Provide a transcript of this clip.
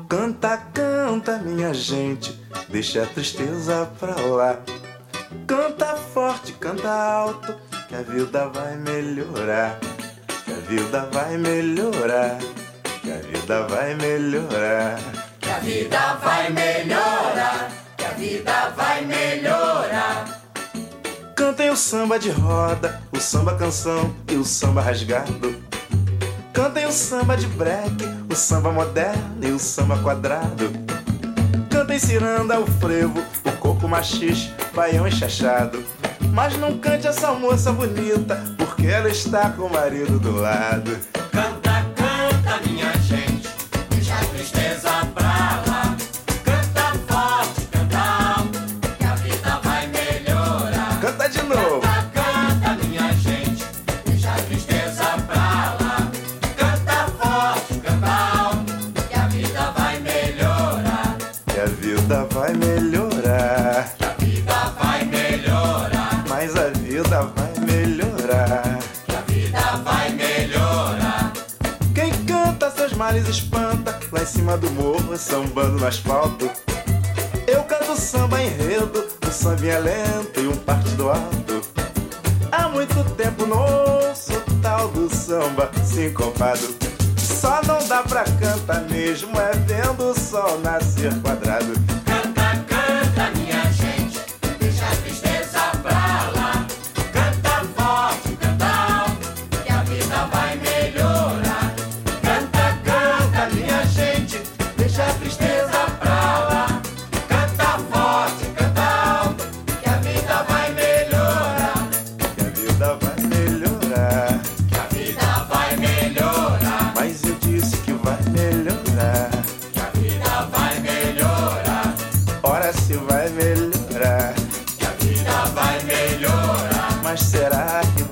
Canta, canta, minha gente, deixa a tristeza pra lá. Canta forte, canta alto, que a vida vai melhorar. Que a vida vai melhorar. Que a vida vai melhorar. Que a vida vai melhorar. Que a vida vai melhorar. Cantem o samba de roda, o samba canção e o samba rasgado. Cantem o samba de break, o samba moderno e o samba quadrado. Cantem ciranda, o frevo, o coco machixe, baião enxachado. Mas não cante essa moça bonita, porque ela está com o marido do lado. Canta, canta, minha gente, deixa a tristeza pra lá. Canta forte, canta alto, que a vida vai melhorar. Canta de novo. Canta, canta, minha gente, deixa a tristeza pra lá. Canta forte, canta alto, que a vida vai melhorar. Que a vida vai melhorar. Que a vida vai melhorar. Mas a vida vai melhorar. Que a vida vai melhorar. Quem canta seus males espanta, lá em cima do morro, sambando no asfalto. Eu canto samba enredo, um sambinha lento e um partido alto. Há muito tempo não ouço o tal do samba sincopado. Só não dá pra cantar mesmo, é vendo o sol nascer quadrado. Canta, canta, minha gente, deixa a tristeza pra lá. Canta forte, canta alto, que a vida vai melhorar. Canta, canta, minha gente, deixa a tristeza pra lá. Canta forte, canta alto, que a vida vai melhorar. Que a vida vai melhorar. Que a vida vai melhorar. Mas eu disse que vai melhorar. Que a vida vai melhorar. Ora se vai melhorar. Que a vida vai melhorar. Mas será que